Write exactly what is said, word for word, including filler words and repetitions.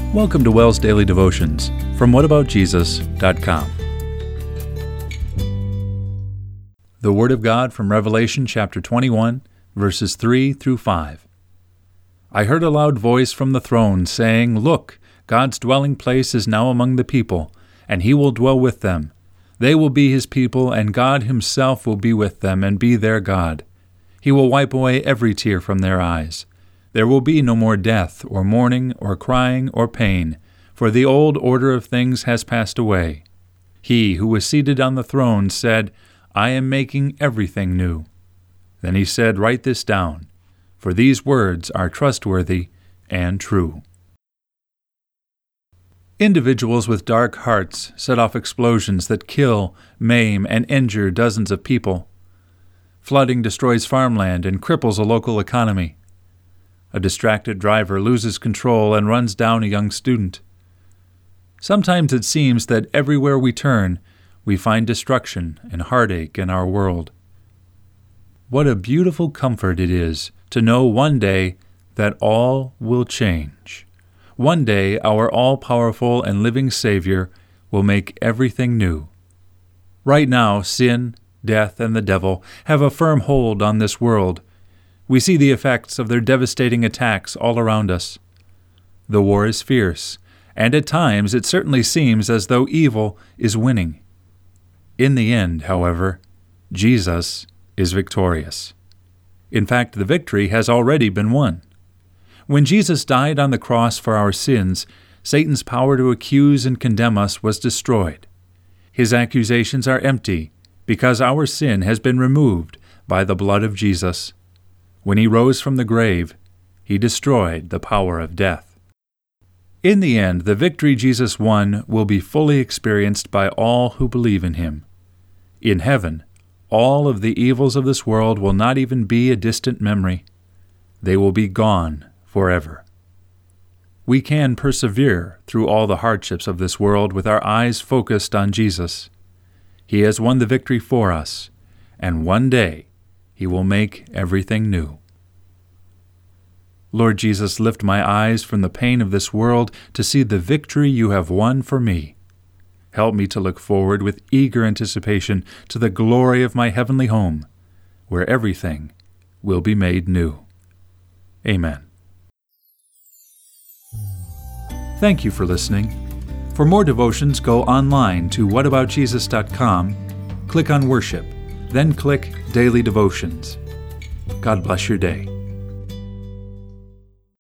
Welcome to WELS Daily Devotions from what about jesus dot com. The Word of God from Revelation chapter twenty-one, verses three through five. I heard a loud voice from the throne saying, "Look, God's dwelling place is now among the people, and He will dwell with them. They will be His people, and God Himself will be with them and be their God. He will wipe away every tear from their eyes. There will be no more death, or mourning, or crying, or pain, for the old order of things has passed away." He who was seated on the throne said, "I am making everything new." Then He said, "Write this down, for these words are trustworthy and true." Individuals with dark hearts set off explosions that kill, maim, and injure dozens of people. Flooding destroys farmland and cripples a local economy. A distracted driver loses control and runs down a young student. Sometimes it seems that everywhere we turn, we find destruction and heartache in our world. What a beautiful comfort it is to know one day that all will change. One day our all-powerful and living Savior will make everything new. Right now, sin, death, and the devil have a firm hold on this world. We see the effects of their devastating attacks all around us. The war is fierce, and at times it certainly seems as though evil is winning. In the end, however, Jesus is victorious. In fact, the victory has already been won. When Jesus died on the cross for our sins, Satan's power to accuse and condemn us was destroyed. His accusations are empty because our sin has been removed by the blood of Jesus. When He rose from the grave, He destroyed the power of death. In the end, the victory Jesus won will be fully experienced by all who believe in Him. In heaven, all of the evils of this world will not even be a distant memory. They will be gone forever. We can persevere through all the hardships of this world with our eyes focused on Jesus. He has won the victory for us, and one day He will make everything new. Lord Jesus, lift my eyes from the pain of this world to see the victory You have won for me. Help me to look forward with eager anticipation to the glory of my heavenly home, where everything will be made new. Amen. Thank you for listening. For more devotions, go online to what about jesus dot com, click on Worship, then click Daily Devotions. God bless your day.